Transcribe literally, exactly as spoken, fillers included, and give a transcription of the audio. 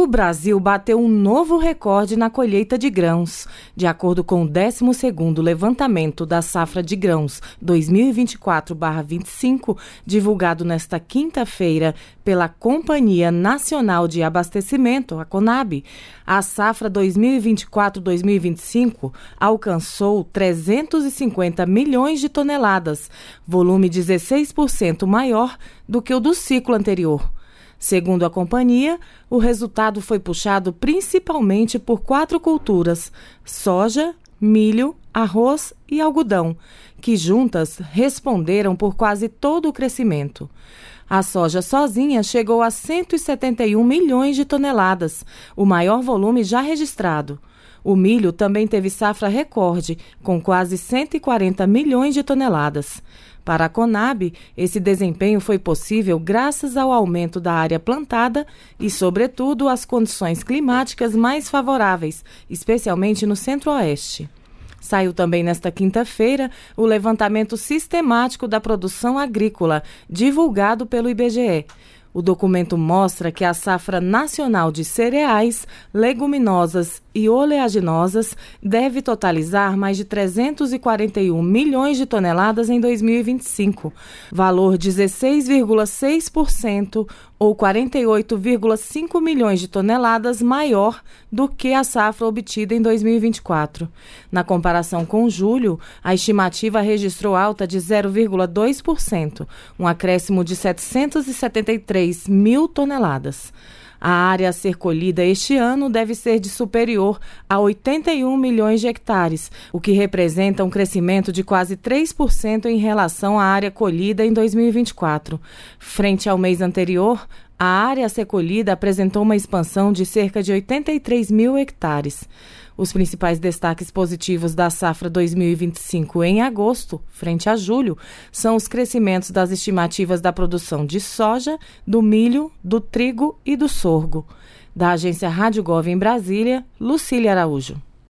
O Brasil bateu um novo recorde na colheita de grãos. De acordo com o décimo segundo levantamento da safra de grãos dois mil e vinte e quatro barra vinte e cinco, divulgado nesta quinta-feira pela Companhia Nacional de Abastecimento, a CONAB, a safra dois mil e vinte e quatro dois mil e vinte e cinco alcançou trezentos e cinquenta milhões de toneladas, volume dezesseis por cento maior do que o do ciclo anterior. Segundo a companhia, o resultado foi puxado principalmente por quatro culturas: soja, milho, arroz e algodão, que juntas responderam por quase todo o crescimento. A soja sozinha chegou a cento e setenta e um milhões de toneladas, o maior volume já registrado. O milho também teve safra recorde, com quase cento e quarenta milhões de toneladas. Para a CONAB, esse desempenho foi possível graças ao aumento da área plantada e, sobretudo, às condições climáticas mais favoráveis, especialmente no Centro-Oeste. Saiu também nesta quinta-feira o levantamento sistemático da produção agrícola, divulgado pelo I B G E. O documento mostra que a safra nacional de cereais, leguminosas e oleaginosas deve totalizar mais de trezentos e quarenta e um milhões de toneladas em dois mil e vinte e cinco, valor dezesseis vírgula seis por cento ou quarenta e oito vírgula cinco milhões de toneladas maior do que a safra obtida em dois mil e vinte e quatro. Na comparação com julho, a estimativa registrou alta de zero vírgula dois por cento, um acréscimo de setecentos e setenta e três mil toneladas. A área a ser colhida este ano deve ser de superior a oitenta e um milhões de hectares, o que representa um crescimento de quase três por cento em relação à área colhida em dois mil e vinte e quatro. Frente ao mês anterior, a área a ser colhida apresentou uma expansão de cerca de oitenta e três mil hectares. Os principais destaques positivos da safra dois mil e vinte e cinco em agosto, frente a julho, são os crescimentos das estimativas da produção de soja, do milho, do trigo e do sorgo. Da agência Rádio Gov em Brasília, Lucília Araújo.